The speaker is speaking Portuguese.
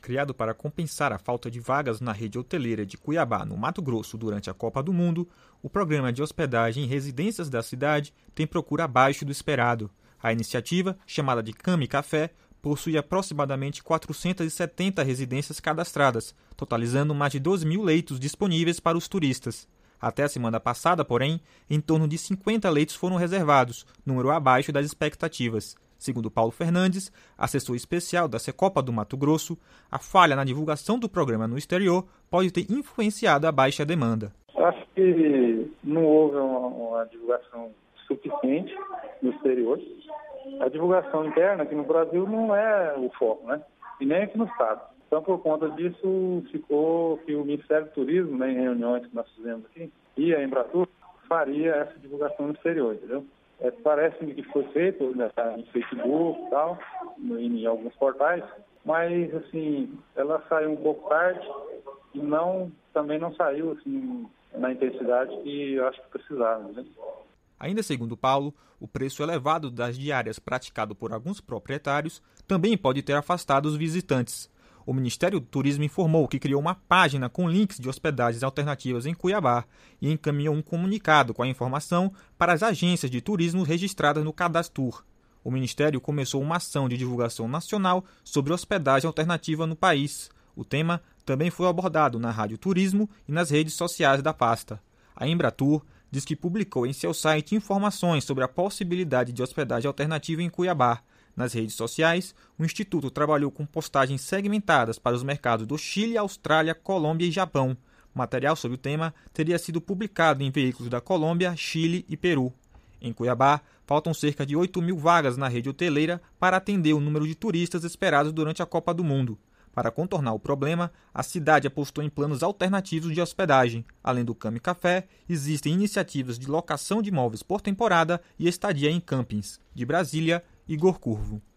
Criado para compensar a falta de vagas na rede hoteleira de Cuiabá, no Mato Grosso, durante a Copa do Mundo, o programa de hospedagem em residências da cidade tem procura abaixo do esperado. A iniciativa, chamada de Cami Café, possui aproximadamente 470 residências cadastradas, totalizando mais de 12 mil leitos disponíveis para os turistas. Até a semana passada, porém, em torno de 50 leitos foram reservados, número abaixo das expectativas. Segundo Paulo Fernandes, assessor especial da Secopa do Mato Grosso, a falha na divulgação do programa no exterior pode ter influenciado a baixa demanda. Acho que não houve uma divulgação suficiente no exterior. A divulgação interna aqui no Brasil não é o foco, né? E nem aqui no estado. Então, por conta disso, ficou que o Ministério do Turismo, né, em reuniões que nós fizemos aqui, e a Embratur faria essa divulgação no exterior, entendeu? Parece-me que foi feito, né, em Facebook e tal, em alguns portais, mas, assim, ela saiu um pouco tarde e também não saiu, assim, na intensidade que eu acho que precisava, né? Ainda segundo Paulo, o preço elevado das diárias praticado por alguns proprietários também pode ter afastado os visitantes. O Ministério do Turismo informou que criou uma página com links de hospedagens alternativas em Cuiabá e encaminhou um comunicado com a informação para as agências de turismo registradas no Cadastur. O Ministério começou uma ação de divulgação nacional sobre hospedagem alternativa no país. O tema também foi abordado na Rádio Turismo e nas redes sociais da pasta. A Embratur diz que publicou em seu site informações sobre a possibilidade de hospedagem alternativa em Cuiabá. Nas redes sociais, o Instituto trabalhou com postagens segmentadas para os mercados do Chile, Austrália, Colômbia e Japão. O material sobre o tema teria sido publicado em veículos da Colômbia, Chile e Peru. Em Cuiabá, faltam cerca de 8 mil vagas na rede hoteleira para atender o número de turistas esperados durante a Copa do Mundo. Para contornar o problema, a cidade apostou em planos alternativos de hospedagem. Além do Cami Café, existem iniciativas de locação de imóveis por temporada e estadia em campings. De Brasília, Igor Curvo.